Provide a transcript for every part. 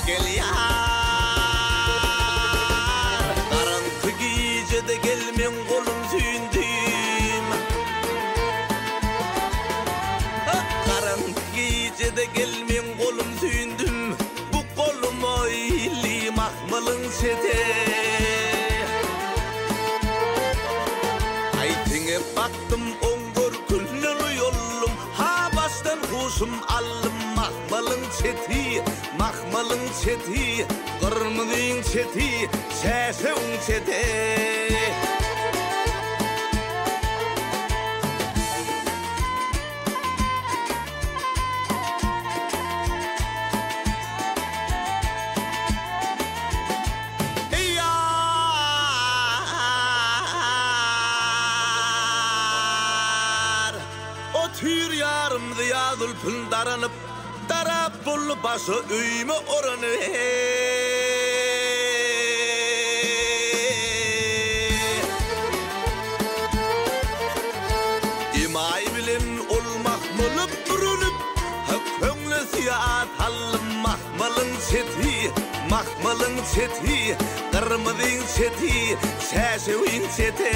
gel yar. Karanlık gecede gelmen kolum sündüm. Karanlık gecede gelmen kolum sündüm. Bu kolum oyli mahmalın sete. Aytine baktım ongur külnülü yollum. Ha baştan huşum aldım mahmalın seti. Mahmalın seti, kırmızın seti, şaşın seti. Tür yarım ziyadul pün daranıp darap bolu başı öyme oranı. İmay bilen olmak mılıp durunup köngülü siyat hallım mahmalın seti. Mahmalın seti, kırmızın seti, şaşıvın seti.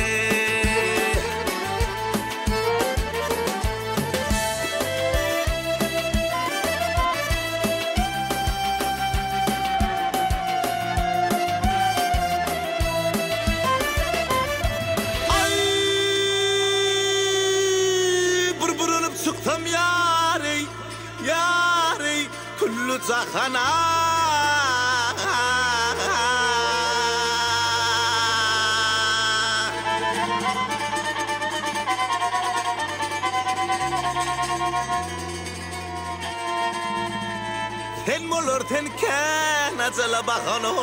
Çıktım yâri, yâri, küllü cahana. Sen molor ten ken acala bakano.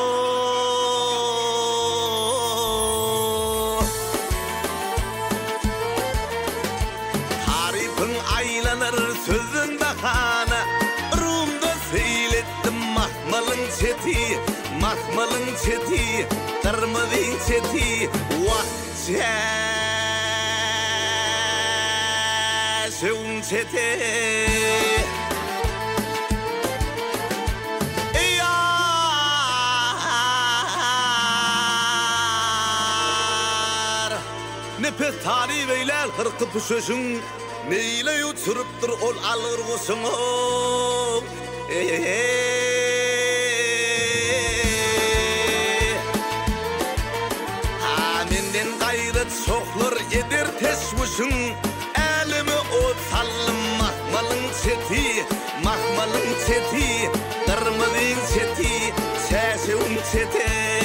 Aylanır sözün bahana. Rumda seylettim mahmalın seti. Mahmalın seti, kırmızın seti. Vah şaşın seti. Yar nefes tarih veylel hırkı püşüşün. Neyle yuturup dur ol alır olsun. Menden gayret soğlar eder teşvişin. Elimi o sallım mahmalın seti. Mahmalın seti, kırmızın seti, şaşın seti.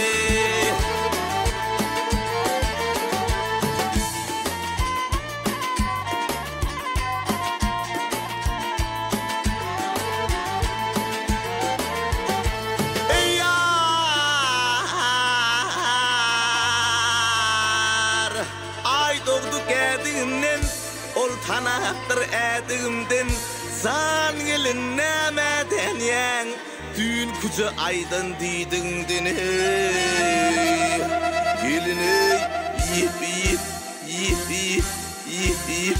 Ol tanahtır edimden san gelin nemeden yen. Dün kuca aydan diydin dini. Gelini yip yip yip yip yip yip.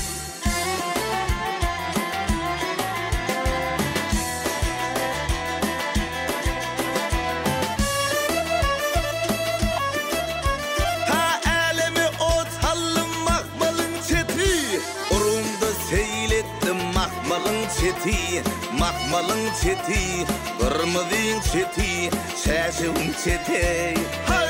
Mahmalın seti, mahmalın seti, kırmızın seti, şaşın seti.